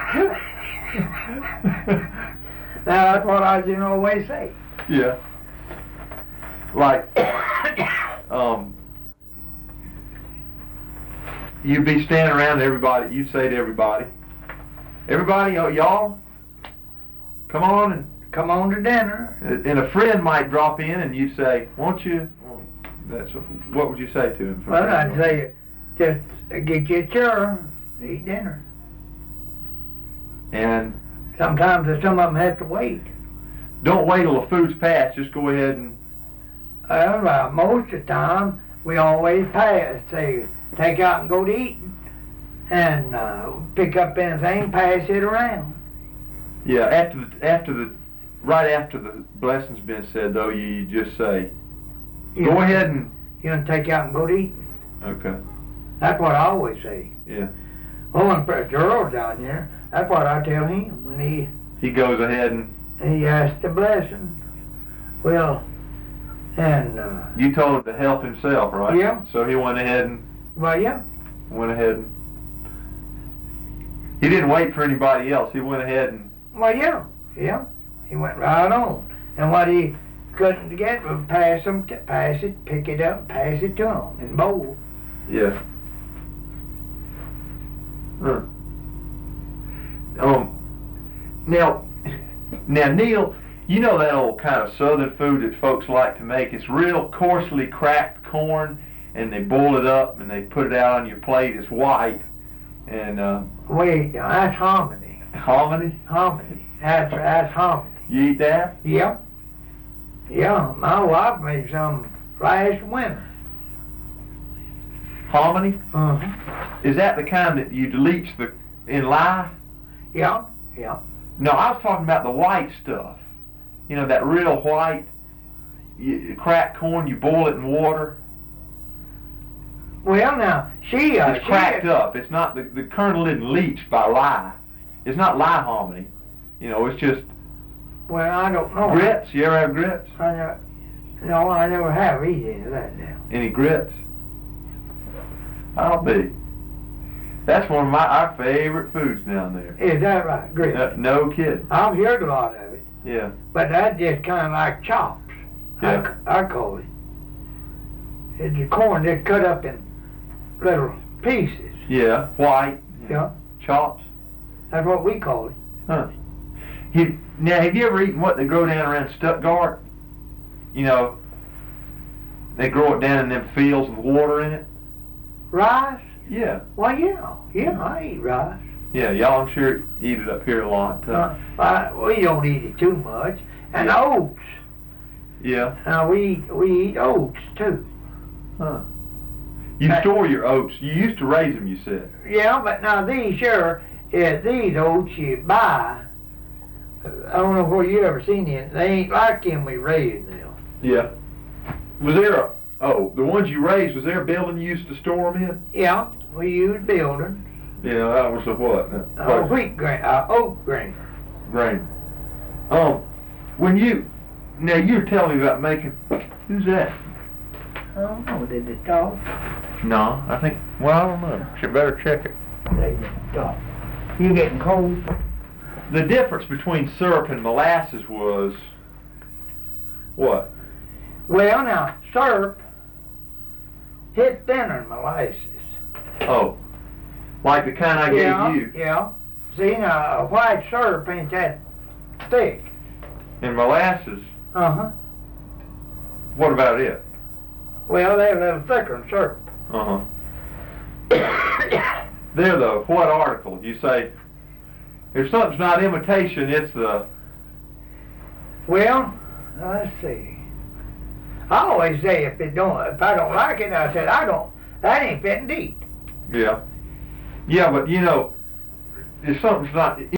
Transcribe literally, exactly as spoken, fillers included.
Now that's what I you know always say. Yeah. Like, um, you'd be standing around and everybody, you'd say to everybody, everybody, oh, y'all, come on, and Come on to dinner. and a friend might drop in and you'd say, won't you, well, that's, what would you say to him? Well, I'd say, just get you a chair, eat dinner. And Sometimes some of them have to wait. don't wait till the food's passed, just go ahead and, Well, uh, most of the time, we always pass, say, take out and go to eat, and uh, pick up anything, pass it around. yeah, after the, after the, right after the blessing's been said though, you, you just say, You go know, ahead and, You know, take out and go to eat. okay, That's what I always say. yeah. Oh, and for Gerald down here, that's what I tell him when he He goes ahead and, he asks the blessing. Well, and uh, you told him to help himself, right? Yeah. So he went ahead and, well, yeah, went ahead and, he didn't wait for anybody else, he went ahead and, well, yeah, yeah. He went right on, and what he couldn't get was pass them, to, pass it, pick it up, pass it to him in bowl. yeah. Huh. Um, now, now Neil, you know that old kind of southern food that folks like to make? It's real coarsely cracked corn, and they boil it up, and they put it out on your plate. It's white, and uh, Wait, now, that's hominy. hominy. Hominy. That's that's hominy. You eat that? Yeah. Yeah, my wife made some last winter. Hominy? Uh-huh. Is that the kind that you leach the in lye? Yeah, yeah. No, I was talking about the white stuff. You know, that real white you, cracked corn. You boil it in water. Well, now, she... Uh, It's she cracked had- up. It's not the the kernel isn't leached by lye. It's not lye hominy. You know, it's just Well, I don't know. grits. You ever have grits? I never, no, I never have eaten any of that now. Any grits? I'll be. That's one of my our favorite foods down there. Is that right? Great. No, no kidding. I've heard a lot of it, Yeah. but that's just kind of like chops. Yeah. I, I call it. It's the corn that's cut up in little pieces. Yeah. White. Yeah. Chops. That's what we call it. Huh. You, now, have you ever eaten what they grow down around Stuttgart? You know, they grow it down in them fields with water in it. Rice? Yeah. Well, yeah. Yeah, I eat rice. Yeah, y'all, I'm sure eat it up here a lot too. Uh, I, we don't eat it too much. And Yeah. oats. Yeah. Now, we eat, we eat oats, too. Huh. You Uh, store your oats. You used to raise them, you said. Yeah, but now these, sure, yeah, these oats you buy, I don't know where you ever seen them. They ain't like them we raised now. Yeah. Was there a, oh, the ones you raised, was there a building you used to store them in? Yeah, we use building. Yeah, that was a what? Uh, wheat grain, uh, oat grain. Grain. Um, when you, now you're telling me about making, who's that? I don't know, did it talk? No, I think, well, I don't know. Should better check it. They didn't talk. You getting cold? The difference between syrup and molasses was, what? Well, now, syrup, it's thinner than molasses. Oh, like the kind I yeah, gave you. Yeah. See, now, a white syrup ain't that thick. And molasses, Uh-huh. what about it? Well, they're a little thicker than syrup. Uh-huh. There though, what article? You say, if something's not imitation, it's the... Well, let's see. I always say if it don't, if I don't like it, I said I don't. That ain't fitting to eat. Yeah. Yeah, but you know, if something's not